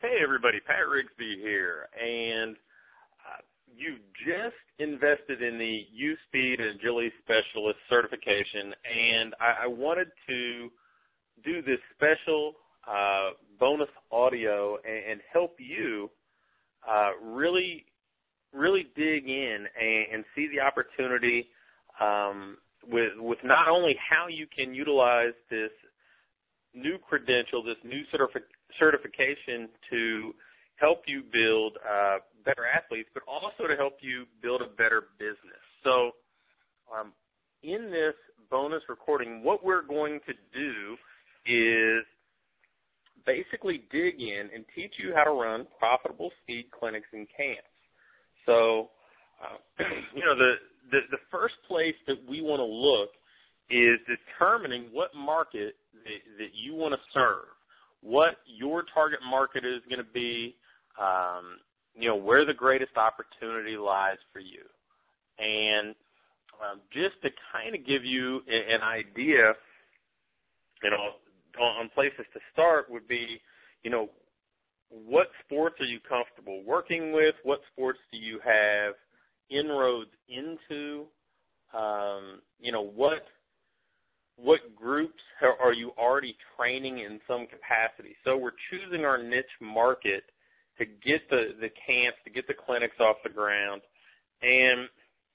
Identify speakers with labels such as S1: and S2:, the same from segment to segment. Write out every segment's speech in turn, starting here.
S1: Hey, everybody. Pat Rigsby here. And you just invested in the U-Speed and Agility Specialist certification, and I wanted to do this special bonus audio and help you really dig in and see the opportunity with not only how you can utilize this new credential, this new certification to help you build better athletes, but also to help you build a better business. So in this bonus recording, what we're going to do is basically dig in and teach you how to run profitable speed clinics and camps. So, the first place that we want to look is determining what market that you want to serve, what your target market is going to be, where the greatest opportunity lies for you. And just to kind of give you an idea, on places to start would be, what sports are you comfortable working with? What sports do you have inroads into? What groups are you already training in some capacity? So we're choosing our niche market to get the camps, to get the clinics off the ground. And,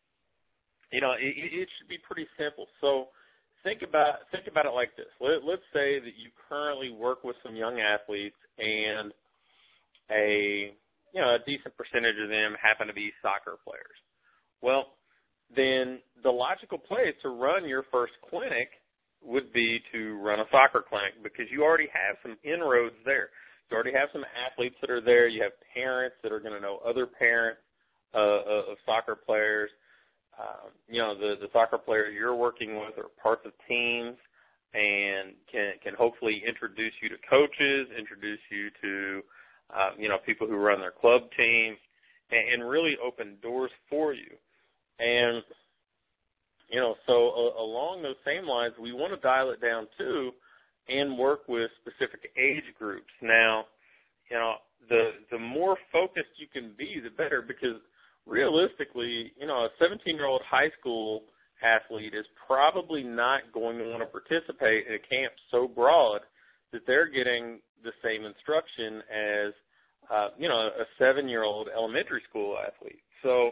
S1: it should be pretty simple. So think about it like this. Let's say that you currently work with some young athletes and a decent percentage of them happen to be soccer players. Well, then the logical place to run your first clinic would be to run a soccer clinic because you already have some inroads there. You already have some athletes that are there. You have parents that are going to know other parents of soccer players. The soccer players you're working with are parts of teams and can hopefully introduce you to coaches, introduce you to, people who run their club teams, and really open doors for you. And, so along those same lines, we want to dial it down, too, and work with specific age groups. Now, the more focused you can be, the better, because realistically, a 17-year-old high school athlete is probably not going to want to participate in a camp so broad that they're getting the same instruction as, a 7-year-old elementary school athlete. So,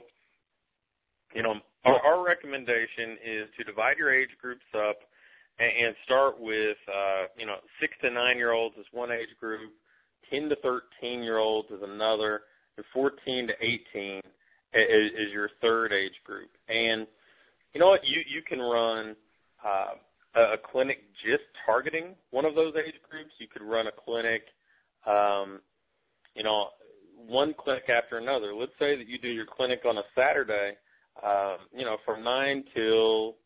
S1: our recommendation is to divide your age groups up and start with, 6 to 9-year-olds is one age group, 10 to 13-year-olds is another, and 14 to 18 is your third age group. And you know what? You can run a clinic just targeting one of those age groups. You could run a clinic, one clinic after another. Let's say that you do your clinic on a Saturday, from 9 till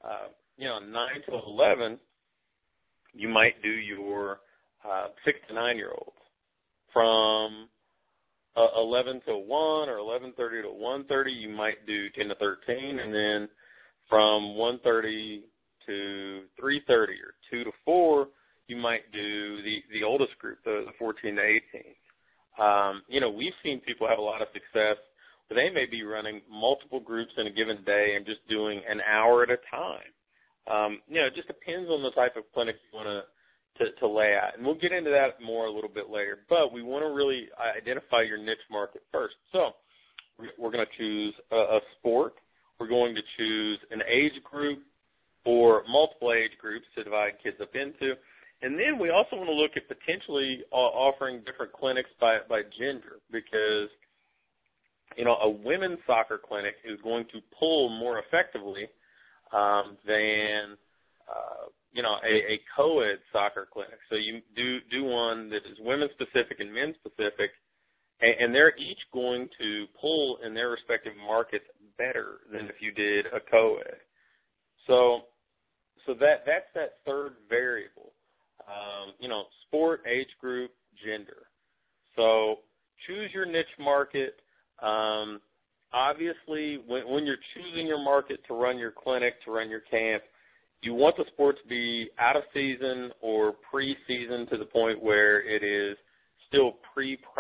S1: 11, you might do your 6 to 9-year-olds. From 11 to 1 or 11:30 to 1:30, you might do 10 to 13, and then from 1:30 to 3:30 or 2 to 4, you might do the oldest group, the 14 to 18. We've seen people have a lot of success where they may be running multiple groups in a given day and just doing an hour at a time. It just depends on the type of clinic you want to lay out. And we'll get into that more a little bit later. But we want to really identify your niche market first. So we're going to choose a sport. We're going to choose an age group or multiple age groups to divide kids up into. And then we also want to look at potentially offering different clinics by gender because, a women's soccer clinic is going to pull more effectively than a co-ed soccer clinic. So you do one that is women-specific and men-specific, and they're each going to pull in their respective markets better than if you did a co-ed. So that's that third variable. Sport, age group, gender. So choose your niche market. Obviously, when you're choosing your market to run your clinic, to run your camp, you want the sport to be out of season or pre-season to the point where it is still pre-practice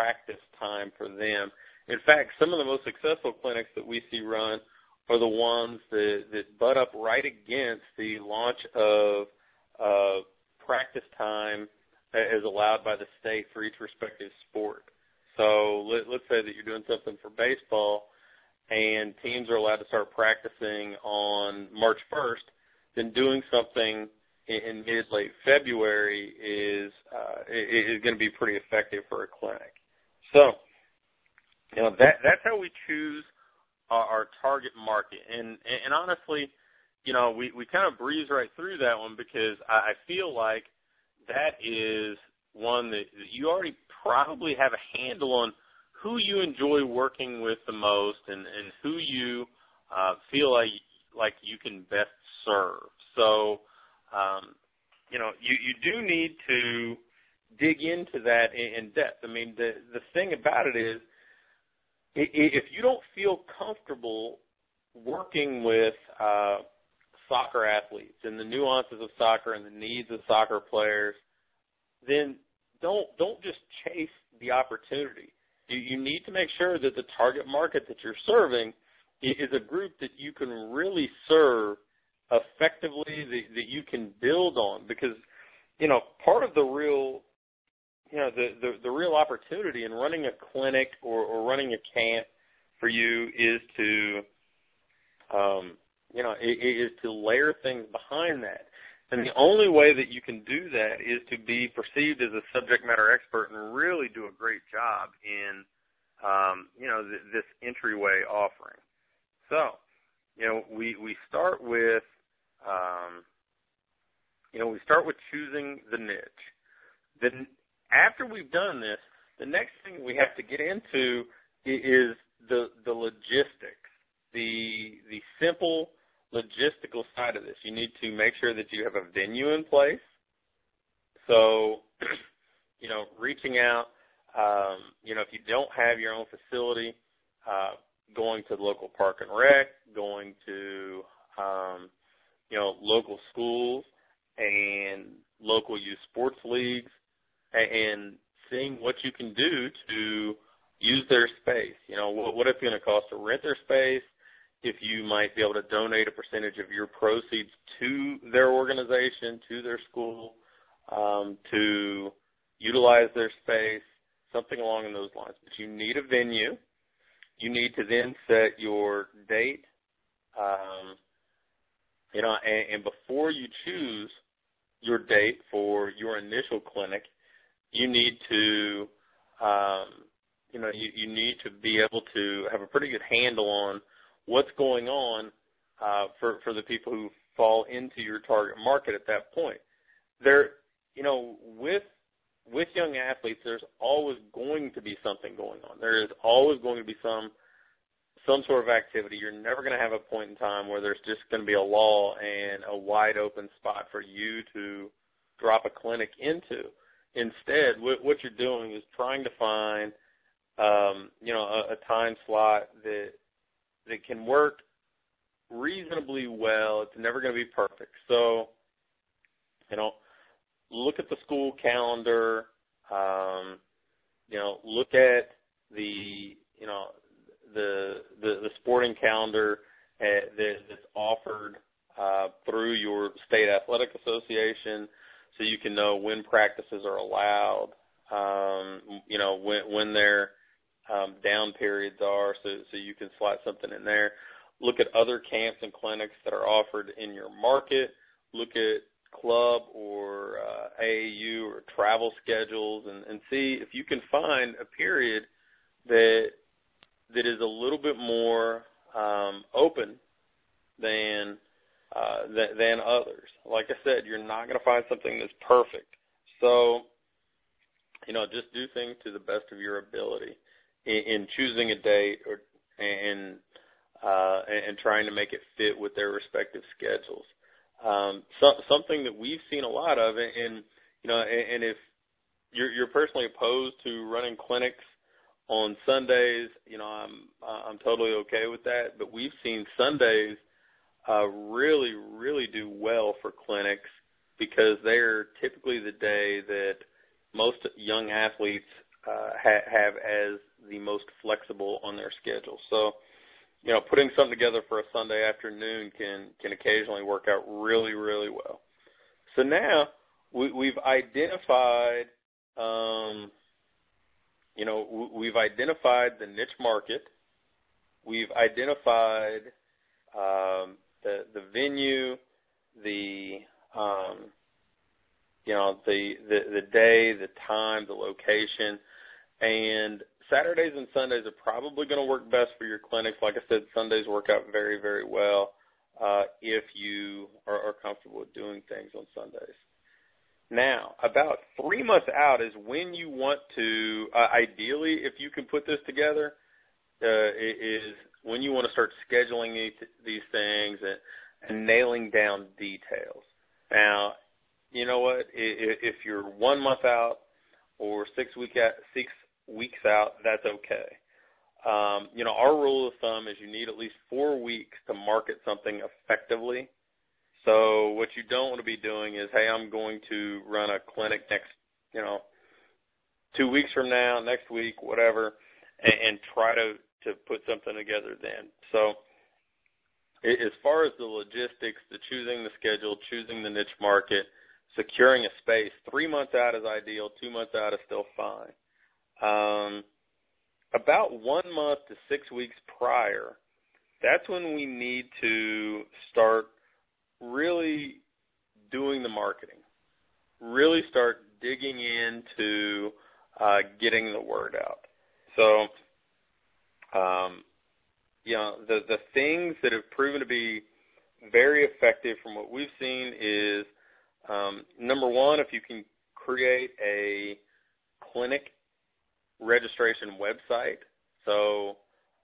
S1: fact, some of the most successful clinics that we see run are the ones that butt up right against the launch of practice time as allowed by the state for each respective sport. So let's say that you're doing something for baseball and teams are allowed to start practicing on March 1st, then doing something in mid-late February is going to be pretty effective for a clinic. So, that's how we choose our target market. And honestly, we kind of breeze right through that one because I feel like that is one that you already probably have a handle on who you enjoy working with the most and who you feel like you can best serve. So, you do need to dig into that in depth. I mean, the thing about it is, if you don't feel comfortable working with soccer athletes and the nuances of soccer and the needs of soccer players, then don't just chase the opportunity. You need to make sure that the target market that you're serving is a group that you can really serve effectively, that you can build on, because part of the real the real opportunity in running a clinic or running a camp for you is to is to layer things behind that. And the only way that you can do that is to be perceived as a subject matter expert and really do a great job in this entryway offering. So, we start with choosing the niche. Then after we've done this, the next thing we have to get into is the logistics, the simple logistical side of this. You need to make sure that you have a venue in place. So, reaching out, if you don't have your own facility, going to the local park and rec, going to, local schools and local youth sports leagues, and seeing what you can do to use their space. What it's going to cost to rent their space, if you might be able to donate a percentage of your proceeds to their organization, to their school, to utilize their space, something along those lines. But you need a venue. You need to then set your date, and before you choose your date for your initial clinic, you need to, you need to be able to have a pretty good handle on what's going on for the people who fall into your target market at that point. With young athletes, there's always going to be something going on. There is always going to be some sort of activity. You're never going to have a point in time where there's just going to be a lull and a wide open spot for you to drop a clinic into. Instead, what you're doing is trying to find, a time slot that can work reasonably well. It's never going to be perfect. So, look at the school calendar, look at the sporting calendar that's offered through your state athletic association, so you can know when practices are allowed, when their down periods are, so you can slot something in there. Look at other camps and clinics that are offered in your market. Look at club or AAU or travel schedules and see if you can find a period that is a little bit more open than others. Like I said, you're not going to find something that's perfect. So, just do things to the best of your ability in choosing a date and trying to make it fit with their respective schedules. Something that we've seen a lot of, and if you're personally opposed to running clinics on Sundays, I'm totally okay with that. But we've seen Sundays really, really do well for clinics because they're typically the day that most young athletes have as the most flexible on their schedule. So, putting something together for a Sunday afternoon can occasionally work out really, really well. So now we've identified, we've identified the niche market. We've identified the venue, the day, the time, the location, and Saturdays and Sundays are probably going to work best for your clinics. Like I said, Sundays work out very, very well if you are comfortable with doing things on Sundays. Now, about 3 months out is when you want to, ideally, if you can put this together, is when you want to start scheduling these things and nailing down details. Now, you know what? If you're 1 month out or 6 weeks out, that's okay. Our rule of thumb is you need at least 4 weeks to market something effectively. So what you don't want to be doing is, hey, I'm going to run a clinic next, 2 weeks from now, next week, whatever, and try to put something together then. So as far as the logistics, the choosing the schedule, choosing the niche market, securing a space, 3 months out is ideal, 2 months out is still fine. About 1 month to 6 weeks prior, that's when we need to start really doing the marketing, really start digging into getting the word out. So, the things that have proven to be very effective from what we've seen is, number one, if you can create a clinic registration website, so,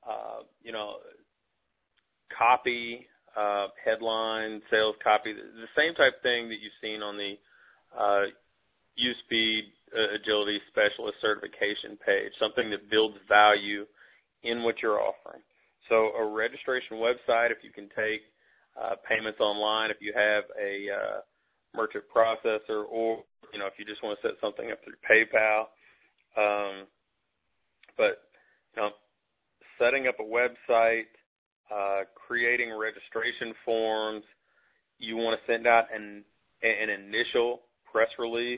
S1: copy, headline, sales copy, the same type of thing that you've seen on the USpeed Agility Specialist certification page, something that builds value in what you're offering. So a registration website, if you can take payments online, if you have a merchant processor, or, if you just want to set something up through PayPal. But setting up a website, creating registration forms, you want to send out an initial press release,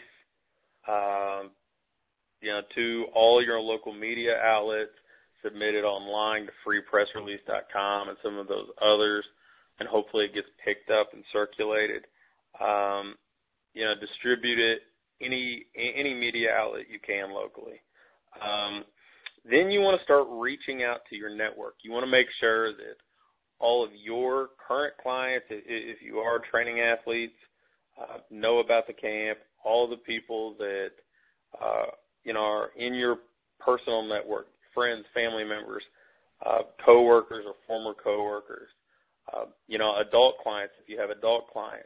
S1: to all your local media outlets, submit it online to freepressrelease.com and some of those others, and hopefully it gets picked up and circulated. Distribute it any media outlet you can locally. Then you want to start reaching out to your network. You want to make sure that all of your current clients, if you are training athletes, know about the camp, all the people that, are in your personal network, friends, family members, coworkers or former coworkers, adult clients, if you have adult clients.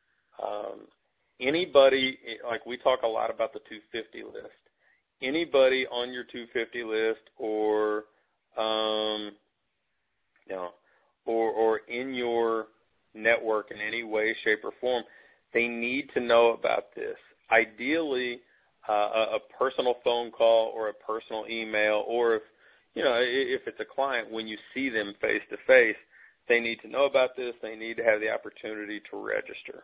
S1: Anybody, like we talk a lot about the 250 list. Anybody on your 250 list or in your network in any way, shape, or form, they need to know about this. Ideally, a personal phone call or a personal email, or if it's a client, when you see them face to face, they need to know about this. They need to have the opportunity to register.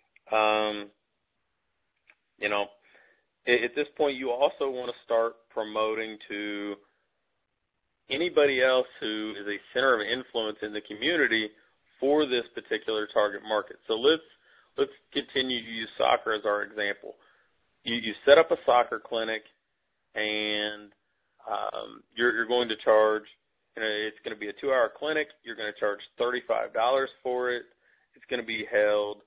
S1: At this point, you also want to start promoting to anybody else who is a center of influence in the community for this particular target market. So let's continue to use soccer as our example. You set up a soccer clinic, and you're going to charge, it's going to be a 2-hour clinic. You're going to charge $35 for it. It's going to be held,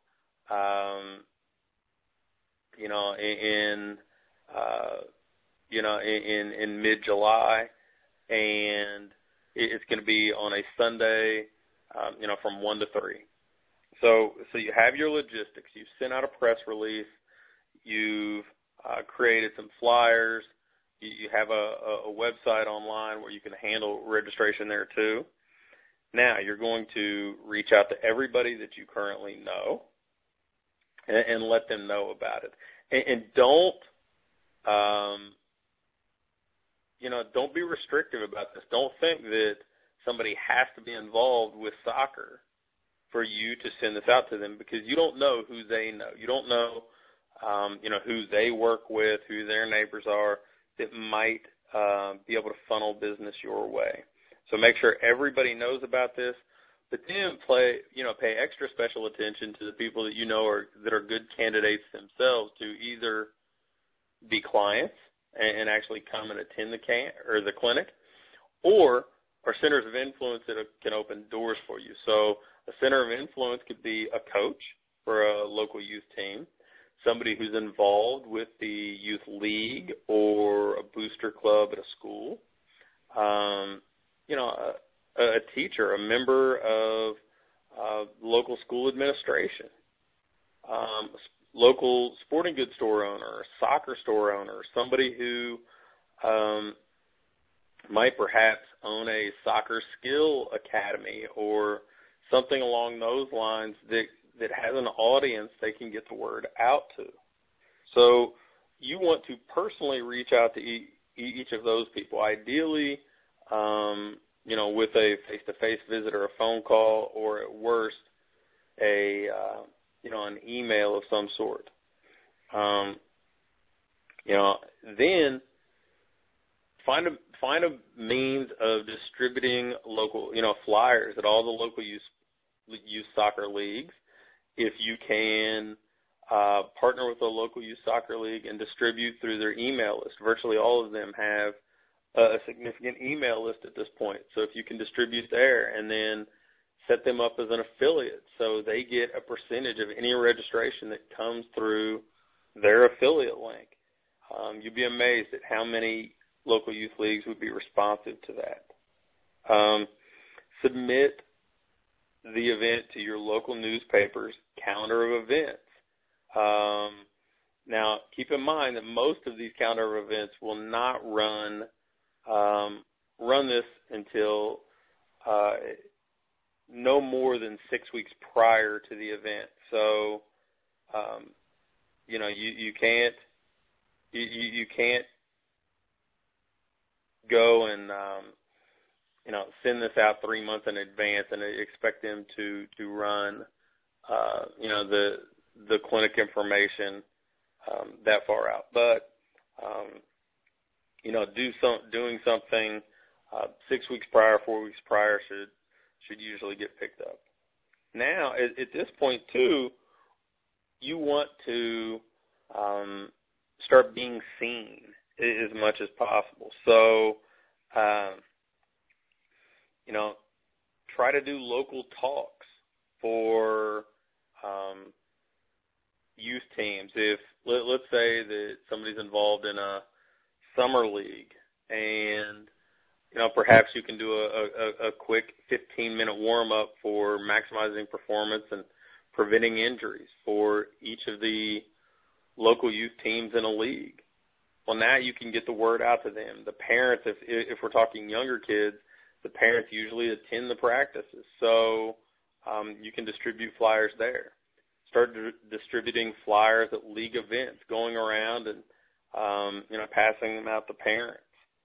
S1: in mid-July, and it's going to be on a Sunday, from 1 to 3. So you have your logistics. You've sent out a press release. You've created some flyers. You have a website online where you can handle registration there too. Now you're going to reach out to everybody that you currently know and let them know about it. And don't don't be restrictive about this. Don't think that somebody has to be involved with soccer for you to send this out to them, because you don't know who they know. You don't know, who they work with, who their neighbors are that might be able to funnel business your way. So make sure everybody knows about this, but then pay extra special attention to the people that that are good candidates themselves to either be clients and actually come and attend the clinic, or are centers of influence that can open doors for you. So a center of influence could be a coach for a local youth team, somebody who's involved with the youth league or a booster club at a school, a teacher, a member of local school administration, local sporting goods store owner, a soccer store owner, somebody who might perhaps own a soccer skill academy or something along those lines that has an audience they can get the word out to. So you want to personally reach out to each of those people, ideally, with a face-to-face visit or a phone call, or at worst, an email of some sort. Then find a means of distributing local, flyers at all the local youth soccer leagues. If you can partner with a local youth soccer league and distribute through their email list. Virtually all of them have a significant email list at this point. So if you can distribute there and then set them up as an affiliate so they get a percentage of any registration that comes through their affiliate link, you'd be amazed at how many local youth leagues would be responsive to that. Submit the event to your local newspaper's calendar of events. Now, keep in mind that most of these calendar of events will not run this until no more than 6 weeks prior to the event. So, you can't go and send this out 3 months in advance and expect them to run the clinic information that far out. But doing something 6 weeks prior, 4 weeks prior should usually get picked up. Now, at this point too, you want to start being seen as much as possible. So, try to do local talks for youth teams. If let's say that somebody's involved in a summer league, and perhaps you can do a quick 15-minute warm-up for maximizing performance and preventing injuries for each of the local youth teams in a league. Well, now you can get the word out to them. The parents, if we're talking younger kids, the parents usually attend the practices, so you can distribute flyers there. Start distributing flyers at league events, going around and passing them out to parents.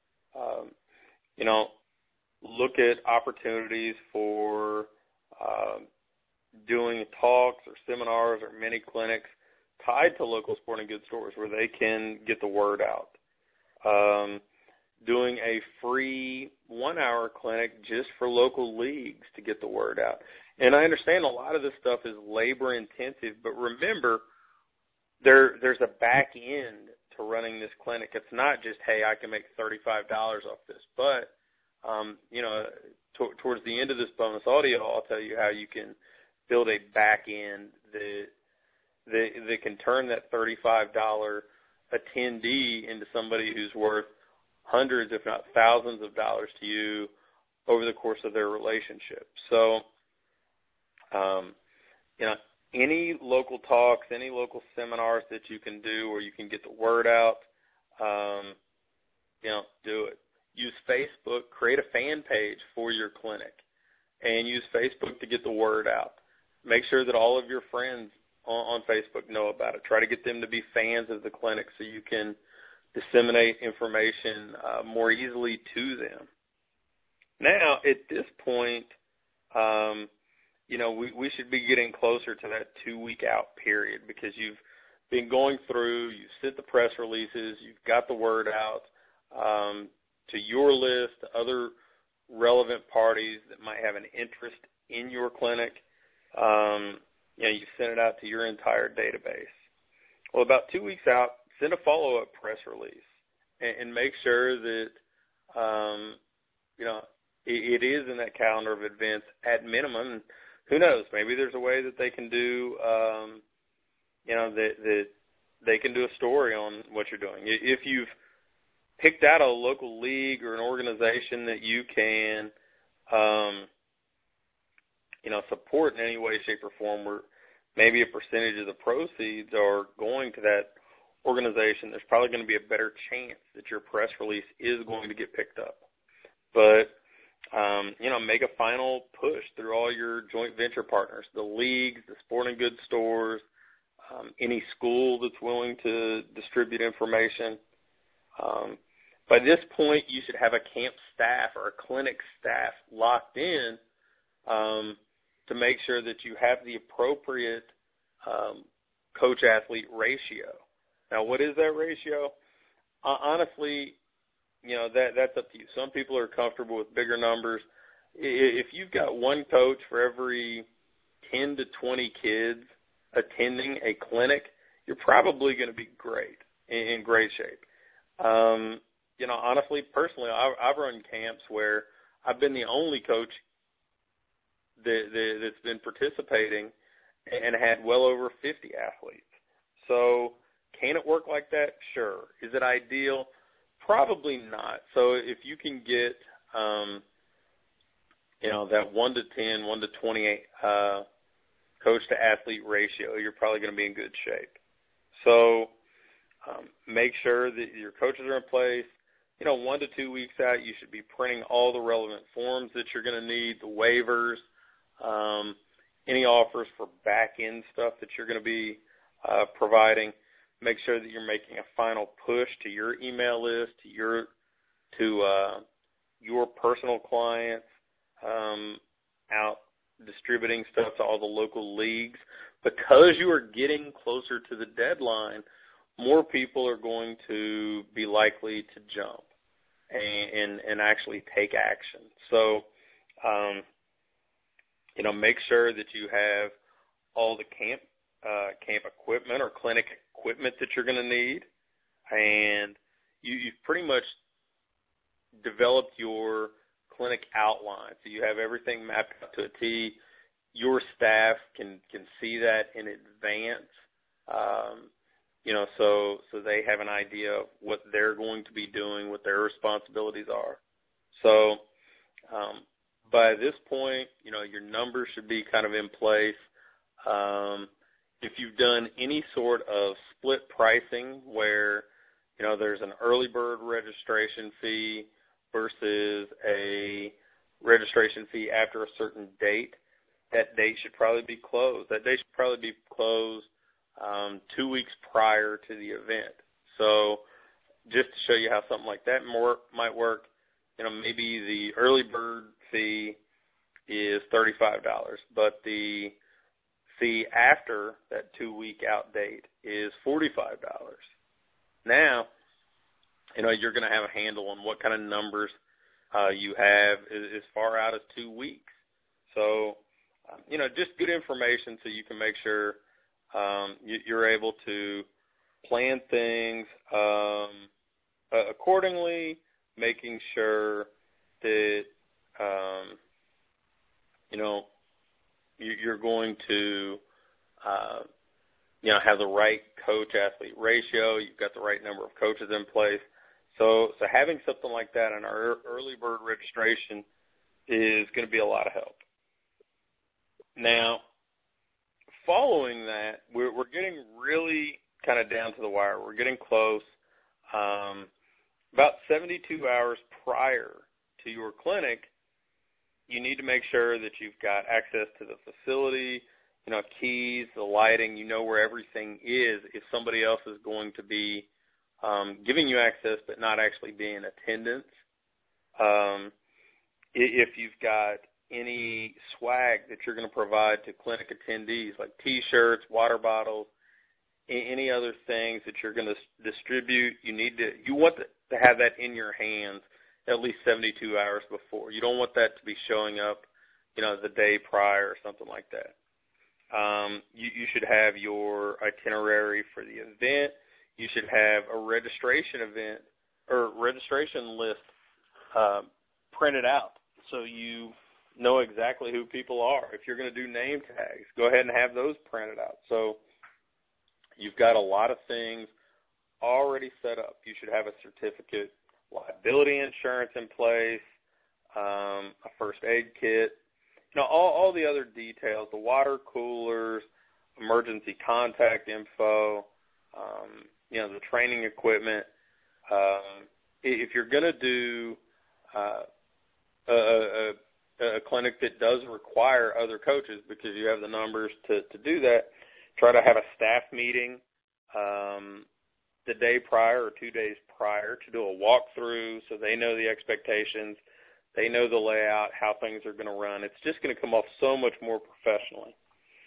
S1: Look at opportunities for doing talks or seminars or mini clinics tied to local sporting goods stores where they can get the word out. Doing a free 1-hour clinic just for local leagues to get the word out. And I understand a lot of this stuff is labor intensive, but remember, there's a back end to running this clinic. It's not just, hey, I can make $35 off this, but towards the end of this bonus audio, I'll tell you how you can build a back end that can turn that $35 attendee into somebody who's worth hundreds, if not thousands of dollars to you over the course of their relationship. So, any local talks, any local seminars that you can do where you can get the word out, do it. Use Facebook, create a fan page for your clinic, and use Facebook to get the word out. Make sure that all of your friends on Facebook know about it. Try to get them to be fans of the clinic so you can disseminate information more easily to them. Now, at this point, we should be getting closer to that 2-week out period, because you've been going through, you've sent the press releases, you've got the word out to your list, to other relevant parties that might have an interest in your clinic. You've sent it out to your entire database. Well, about 2 weeks out, send a follow-up press release and make sure that, it is in that calendar of events at minimum. Who knows? Maybe there's a way that they can do, that they can do a story on what you're doing. If you've picked out a local league or an organization that you can, support in any way, shape, or form, where maybe a percentage of the proceeds are going to that organization, there's probably going to be a better chance that your press release is going to get picked up. But, make a final push through all your joint venture partners, the leagues, the sporting goods stores, any school that's willing to distribute information. By this point, you should have a camp staff or a clinic staff locked in to make sure that you have the appropriate coach-athlete ratio. Now, what is that ratio? Honestly, that's up to you. Some people are comfortable with bigger numbers. If you've got one coach for every 10 to 20 kids attending a clinic, you're probably going to be great, in great shape. Honestly, personally, I've run camps where I've been the only coach that's been participating and had well over 50 athletes. So can it work like that? Sure. Is it ideal? Probably not. So if you can get, that 1 to 10, 1 to 28 coach-to-athlete ratio, you're probably going to be in good shape. So make sure that your coaches are in place. 1 to 2 weeks out, you should be printing all the relevant forms that you're going to need, the waivers, any offers for back-end stuff that you're going to be providing. Make sure that you're making a final push to your email list, to your personal clients, out distributing stuff to all the local leagues. Because you are getting closer to the deadline, more people are going to be likely to jump and actually take action. So, make sure that you have all the camp equipment or clinic equipment that you're going to need, and you've pretty much developed your clinic outline. So you have everything mapped out to a T. Your staff can see that in advance, so they have an idea of what they're going to be doing, what their responsibilities are. So by this point, your numbers should be kind of in place. If you've done any sort of split pricing where, there's an early bird registration fee versus a registration fee after a certain date, that date should probably be closed. That date should probably be closed 2 weeks prior to the event. So just to show you how something like that might work, maybe the early bird fee is $35, but the fee after that 2 week out date is $45. Now, you're going to have a handle on what kind of numbers you have as far out as 2 weeks. So, just good information so you can make sure you're able to plan things accordingly, making sure that, you're going to, have the right coach-athlete ratio. You've got the right number of coaches in place. So having something like that in our early bird registration is going to be a lot of help. Now, following that, we're getting really kind of down to the wire. We're getting close. About 72 hours prior to your clinic, you need to make sure that you've got access to the facility, keys, the lighting, where everything is if somebody else is going to be giving you access but not actually being in attendance. If you've got any swag that you're going to provide to clinic attendees, like T-shirts, water bottles, any other things that you're going to distribute, you want to have that in your hands at least 72 hours before. You don't want that to be showing up, the day prior or something like that. You should have your itinerary for the event. You should have a registration list printed out so you know exactly who people are. If you're going to do name tags, go ahead and have those printed out. So you've got a lot of things already set up. You should have a certificate, liability insurance in place, a first aid kit, all the other details, the water coolers, emergency contact info, the training equipment. If you're going to do a clinic that does require other coaches because you have the numbers to do that, try to have a staff meeting the day prior or 2 days prior to do a walkthrough so they know the expectations, they know the layout, how things are going to run. It's just going to come off so much more professionally.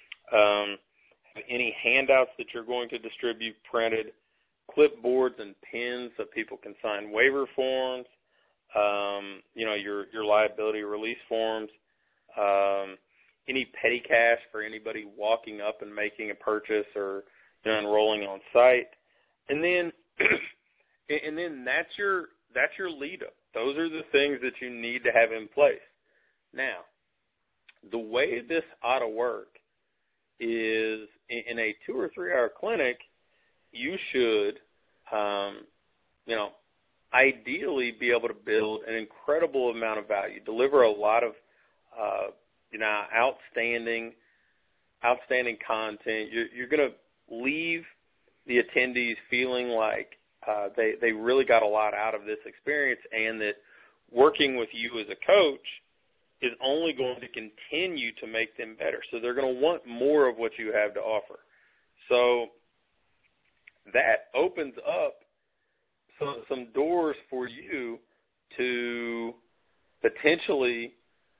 S1: Any handouts that you're going to distribute printed, clipboards and pens so people can sign waiver forms, your liability release forms, any petty cash for anybody walking up and making a purchase or enrolling on site, and then that's your lead up. Those are the things that you need to have in place. Now, the way this ought to work is in a 2 or 3 hour clinic, you should, ideally be able to build an incredible amount of value, deliver a lot of, outstanding content. You're going to leave the attendees feeling like they really got a lot out of this experience, and that working with you as a coach is only going to continue to make them better. So they're going to want more of what you have to offer. So that opens up some doors for you to potentially,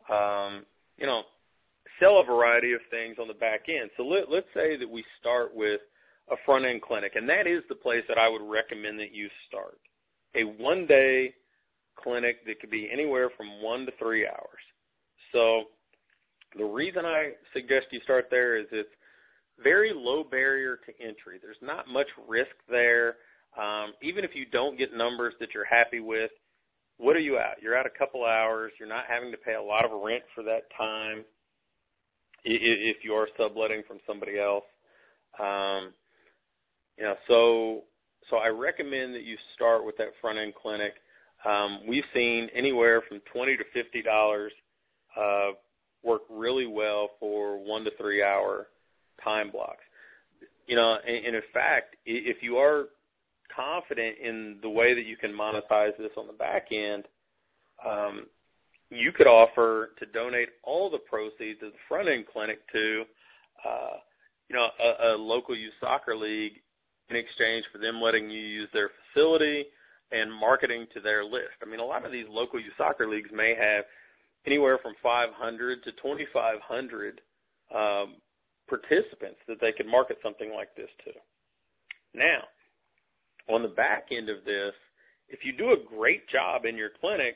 S1: sell a variety of things on the back end. So let's say that we start with a front-end clinic, and that is the place that I would recommend that you start. A one-day clinic that could be anywhere from 1 to 3 hours. So the reason I suggest you start there is it's very low barrier to entry. There's not much risk there. Even if you don't get numbers that you're happy with, what are you out? You're out a couple hours. You're not having to pay a lot of rent for that time if you are subletting from somebody else. So I recommend that you start with that front-end clinic. We've seen anywhere from $20 to $50 work really well for 1 to 3 hour time blocks. And in fact, if you are confident in the way that you can monetize this on the back end, you could offer to donate all the proceeds of the front-end clinic to, a local youth soccer league in exchange for them letting you use their facility and marketing to their list. I mean, a lot of these local youth soccer leagues may have anywhere from 500 to 2,500 participants that they could market something like this to. Now, on the back end of this, if you do a great job in your clinic,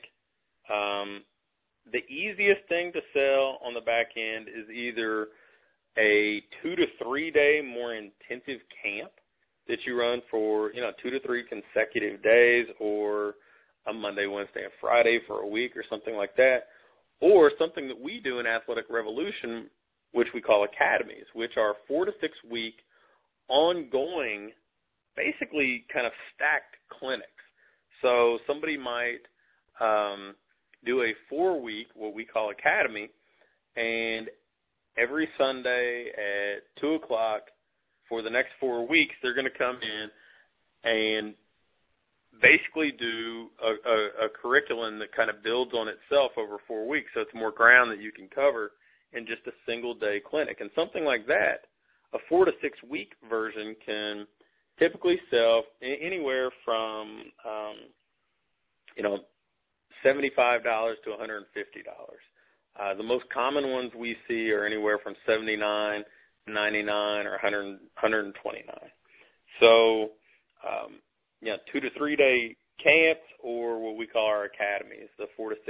S1: the easiest thing to sell on the back end is either a 2 to 3 day more intensive camp that you run for, 2 to 3 consecutive days, or a Monday, Wednesday, and Friday for a week or something like that, or something that we do in Athletic Revolution, which we call academies, which are 4 to 6 week ongoing, basically kind of stacked clinics. So somebody might do a 4-week, what we call academy, and every Sunday at 2 o'clock for the next 4 weeks, they're going to come in and basically do a curriculum that kind of builds on itself over 4 weeks, so it's more ground that you can cover in just a single day clinic. And something like that, a 4 to 6 week version can typically sell anywhere from, $75 to $150. The most common ones we see are anywhere from $79, $99, or $129. So, 2 to 3 day camps, or what we call our academies, the 4 to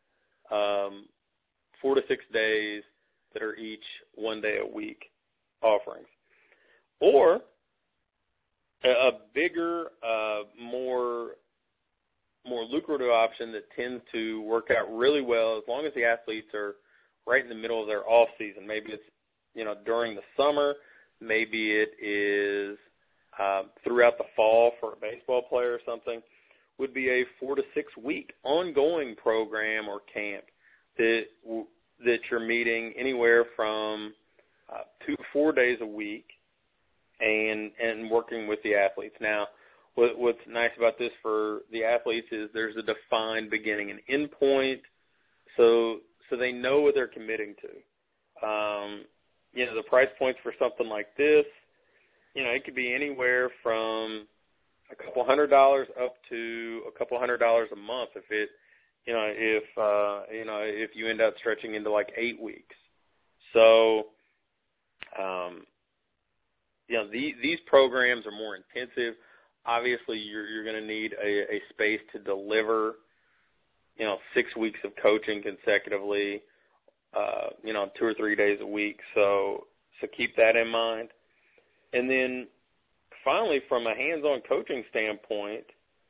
S1: 6 days that are each 1 day a week offerings. Or a bigger, more lucrative option that tends to work out really well as long as the athletes are right in the middle of their off season. Maybe it's, during the summer, maybe it is throughout the fall for a baseball player or something, would be a 4 to 6 week ongoing program or camp that you're meeting anywhere from 2 to 4 days a week and working with the athletes. Now, what's nice about this for the athletes is there's a defined beginning and end point, so they know what they're committing to. The price points for something like this, it could be anywhere from a couple $100 up to a couple $100 a month if you end up stretching into like 8 weeks. So, these programs are more intensive. Obviously, you're going to need a space to deliver, 6 weeks of coaching consecutively, 2 or 3 days a week. So keep that in mind. And then finally, from a hands-on coaching standpoint,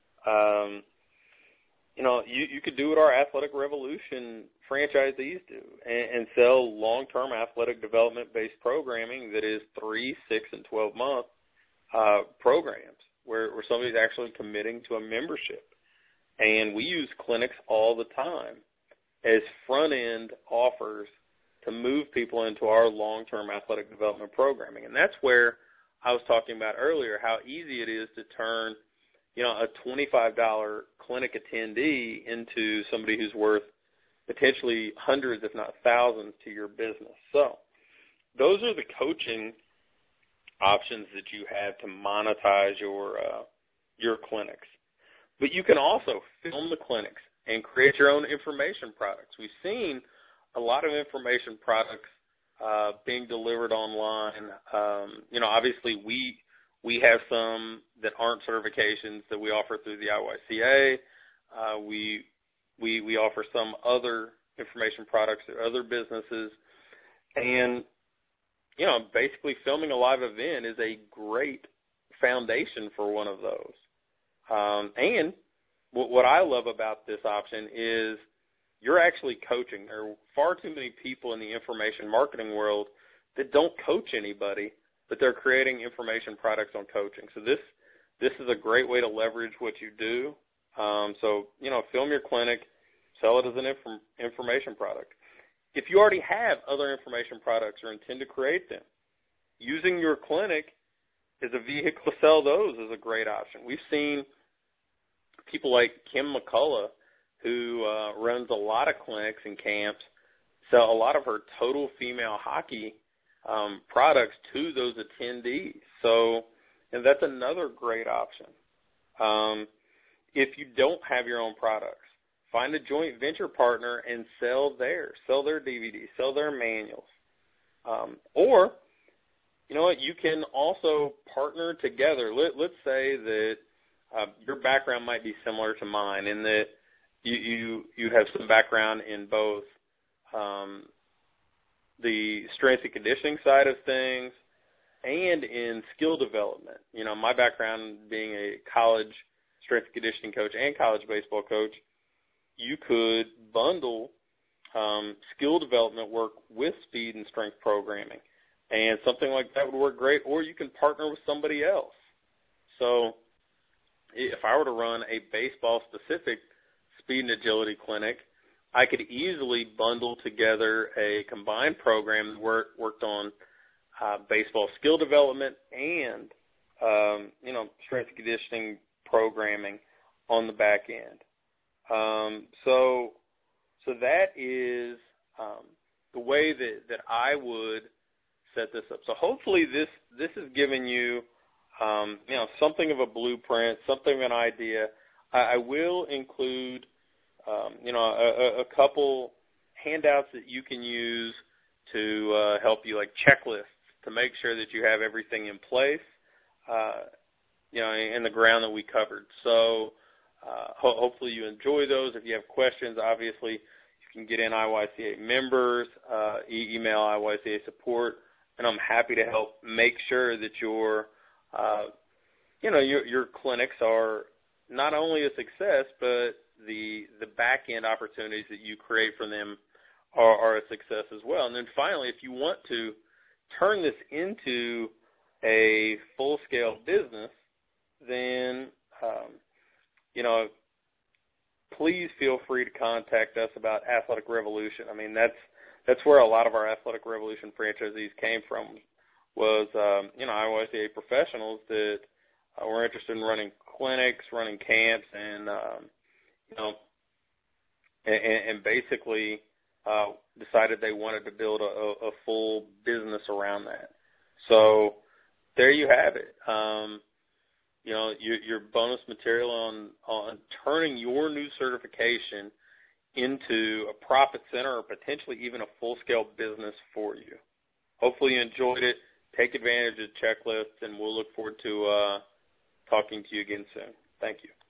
S1: you could do what our Athletic Revolution franchisees do and sell long-term athletic development-based programming that is 3, 6, and 12-month programs where somebody's actually committing to a membership. And we use clinics all the time as front-end offers to move people into our long-term athletic development programming. And that's where I was talking about earlier, how easy it is to turn, a $25 clinic attendee into somebody who's worth potentially hundreds, if not thousands, to your business. So those are the coaching options that you have to monetize your clinics. But you can also film the clinics and create your own information products. We've seen a lot of information products being delivered online. Obviously we have some that aren't certifications that we offer through the IYCA. We offer some other information products through other businesses. And, basically filming a live event is a great foundation for one of those. And what I love about this option is you're actually coaching. There are far too many people in the information marketing world that don't coach anybody, but they're creating information products on coaching. So this is a great way to leverage what you do. Film your clinic, sell it as an information product. If you already have other information products or intend to create them, using your clinic as a vehicle to sell those is a great option. We've seen people like Kim McCullough, who runs a lot of clinics and camps, sell a lot of her total female hockey products to those attendees. So, and that's another great option. If you don't have your own products, find a joint venture partner and sell their DVDs, sell their manuals. Or, you can also partner together. Let's say that your background might be similar to mine in that you have some background in both the strength and conditioning side of things and in skill development. My background being a college strength and conditioning coach and college baseball coach, you could bundle skill development work with speed and strength programming. And something like that would work great, or you can partner with somebody else. So if I were to run a baseball-specific speed and agility clinic, I could easily bundle together a combined program that worked on baseball skill development and, strength and conditioning programming on the back end. So that is the way that I would set this up. So hopefully this has given you something of a blueprint, something of an idea. I will include, a couple handouts that you can use to help you, like checklists, to make sure that you have everything in place, in the ground that we covered. So hopefully you enjoy those. If you have questions, obviously you can get in IYCA members, email IYCA support, and I'm happy to help make sure that your clinics are not only a success, but the back end opportunities that you create for them are a success as well. And then finally, if you want to turn this into a full-scale business, then please feel free to contact us about Athletic Revolution. I mean, that's where a lot of our Athletic Revolution franchisees came from, was IYCA professionals that were interested in running clinics, running camps, and and basically decided they wanted to build a full business around that. So there you have it. Your bonus material on turning your new certification into a profit center or potentially even a full-scale business for you. Hopefully you enjoyed it. Take advantage of the checklist, and we'll look forward to talking to you again soon. Thank you.